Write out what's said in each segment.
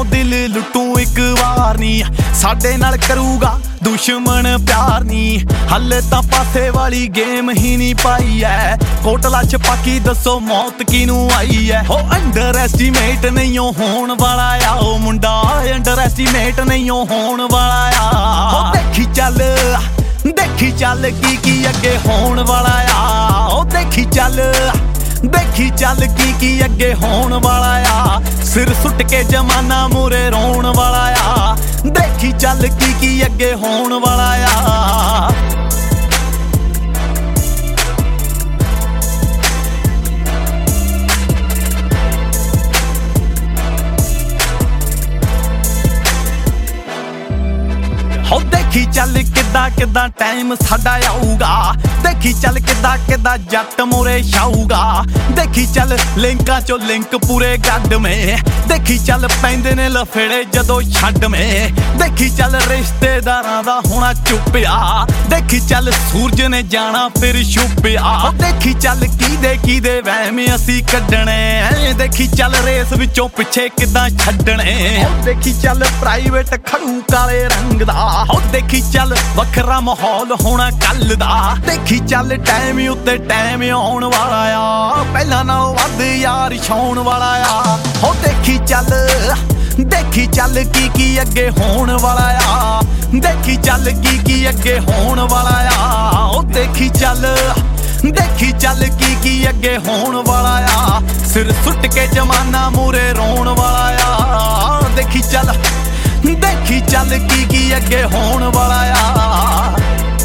ਤੋਂ ਦਿਲ ਲੁੱਟੂ ਇੱਕ ਵਾਰ ਨੀ, ਸਾਡੇ ਨਾਲ ਕਰੂਗਾ ਦੁਸ਼ਮਣ ਪਿਆਰ ਨੀ। ਹਲੇ ਤਾਂ ਪਾਸੇ ਵਾਲੀ ਗੇਮ ਹੀ ਨਹੀਂ ਪਾਈ ਐ, ਕੋਟਲਾ ਛਪਾਕੀ ਦੱਸੋ ਮੌਤ ਕਿਨੂੰ ਆਈ ਐ। ਹੋ ਅੰਡਰ ਐਸਟੀਮੇਟ ਨਹੀਂ ਹੋਣ ਵਾਲਾ ਆ ਉਹ ਮੁੰਡਾ, ਅੰਡਰ ਐਸਟੀਮੇਟ ਨਹੀਂ ਹੋਣ ਵਾਲਾ ਆ। ਹੋ ਦੇਖੀ ਚੱਲ ਕੀ ਅੱਗੇ ਹੋਣ ਵਾਲਾ ਆ। ਉਹ ਦੇਖੀ ਚੱਲ ਕੀ ਅੱਗੇ ਹੋਣ ਵਾਲਾ ਆ। ਸਿਰ ਸੁੱਟ ਕੇ ਜਮਾਨਾ ਮੂਰੇ ਰੋਣ ਵਾਲਾ ਆ। ਦੇਖੀ ਚੱਲ ਕੀ ਅੱਗੇ ਹੋਣ ਵਾਲਾ ਆ। ਹੋ ਦੇਖੀ ਚੱਲ ਕਿੱਦਾਂ ਟਾਈਮ ਸਾਡਾ ਆਊਗਾ। ਦੇਖੀ ਚੱਲ ਕਿੱਦਾਂ ਜੱਟ ਮੋਰੇ ਛਾਊਗਾ। ਦੇਖੀ ਚੱਲ ਲਿੰਕਾਂ ਚੋਂ ਲਿੰਕ ਪੂਰੇ ਗੱਡ ਮੇ। ਦੇਖੀ ਚੱਲ ਪੈਂਦੇ ਨੇ ਲਫੇੜੇ ਜਦੋਂ ਛੱਡ ਮੇ। ਦੇਖੀ ਚੱਲ ਰਿਸ਼ਤੇਦਾਰਾਂ ਦਾ ਹੋਣਾ ਚੁੱਪਿਆ। ਦੇਖੀ ਚੱਲ ਸੂਰਜ ਨੇ ਜਾਣਾ ਫਿਰ ਛੁਪਿਆ। ਦੇਖੀ ਚੱਲ ਕਿਹਦੇ ਵਹਿਮ ਅਸੀਂ ਕੱਢਣੇ। ਦੇਖੀ ਚੱਲ ਰੇਸ ਵਿੱਚੋਂ ਪਿੱਛੇ ਕਿੱਦਾਂ ਛੱਡਣੇ। ਦੇਖੀ ਚੱਲ ਪ੍ਰਾਈਵੇਟ ਖੜੂ ਕਾਲੇ ਰੰਗ ਦਾ। ਹੋ ਦੇਖੀ ਚੱਲ ਵੱਖਰਾ ਮਾਹੌਲ ਹੋਣਾ ਕੱਲ ਦਾ। ਦੇਖੀ ਚੱਲ ਟਾਈਮ ਉੱਤੇ ਟਾਈਮ ਆਉਣ ਵਾਲਾ ਆ। ਪਹਿਲਾਂ ਨਾਲੋਂ ਵੱਧ ਯਾਰ ਛਾਉਣ ਵਾਲਾ ਆ। ਹੋ ਦੇਖੀ ਚੱਲ ਕੀ ਅੱਗੇ ਹੋਣ ਵਾਲਾ ਆ। ਦੇਖੀ ਚੱਲ ਕੀ ਅੱਗੇ ਹੋਣ ਵਾਲਾ ਆ। ਉਹ ਦੇਖੀ ਚੱਲ ਕੀ ਅੱਗੇ ਹੋਣ ਵਾਲਾ ਆ। ਸਿਰ ਸੁੱਟ ਕੇ ਜਮਾਨਾ ਮੂਰੇ ਰੋਣ ਵਾਲਾ ਆ। ਦੇਖੀ ਚੱਲ ਕੀ ਅੱਗੇ ਹੋਣ ਵਾਲਾ ਆ।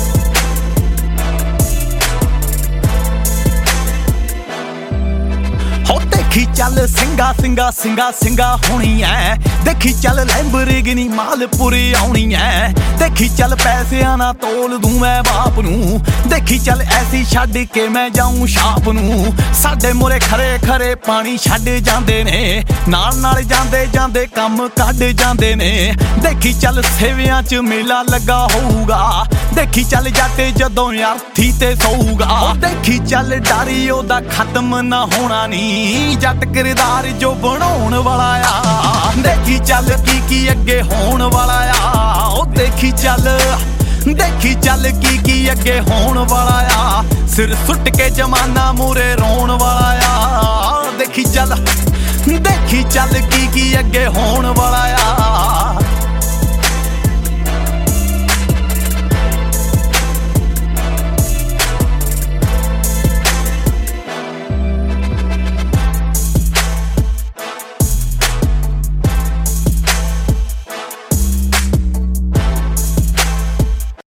ਹੋ ਦੇਖੀ ਚੱਲ ਸਿੰਘਾ ਹੋਣੀ ਐ। ਦੇਖੀ ਚੱਲ ਲੈਂਬਰਗਿਨੀ ਮਾਲਪੁਰੀ ਆਉਣੀ ਐ। ਦੇਖੀ ਚੱਲ ਪੈਸਿਆਂ ਨਾਲ ਤੋਲ ਦੂੰ ਮੈਂ ਬਾਪ ਨੂੰ। ਦੇਖੀ ਚੱਲ ਐਸੀ ਛੱਡ ਕੇ ਮੈਂ ਜਾਊਂ ਛਾਪ ਨੂੰ। ਸਾਡੇ ਮੂਰੇ ਖਰੇ ਪਾਣੀ ਛੱਡ ਜਾਂਦੇ ਨੇ। ਨਾਲ ਜਾਂਦੇ ਕੰਮ ਕੱਢ ਜਾਂਦੇ ਨੇ। ਦੇਖੀ ਚੱਲ ਸੇਵਿਆਂ 'ਚ ਮੇਲਾ ਲੱਗਾ ਹੋਊਗਾ। ਦੇਖੀ ਚੱਲ ਜੱਟ ਜਦੋਂ ਅਰਥੀ ਤੇ ਸੌਊਗਾ। ਦੇਖੀ ਚੱਲ ਡਾਰੀ ਉਹਦਾ ਖਤਮ ਨਾ ਹੋਣਾ ਨੀ। ਜੱਟ ਕਿਰਦਾਰ ਜੋ ਬਣਾਉਣ ਵਾਲਾ ਆ। ਦੇਖੀ ਚੱਲ ਕੀ ਅੱਗੇ ਹੋਣ ਵਾਲਾ ਆ। ਉਹ ਦੇਖੀ ਚੱਲ ਕੀ ਅੱਗੇ ਹੋਣ ਵਾਲਾ ਆ। ਸਿਰ ਸੁੱਟ ਕੇ ਜਮਾਨਾ ਮੂਰੇ ਰੋਣ ਵਾਲਾ ਆ। ਦੇਖੀ ਚੱਲ ਕੀ ਅੱਗੇ ਹੋਣ ਵਾਲਾ ਆ।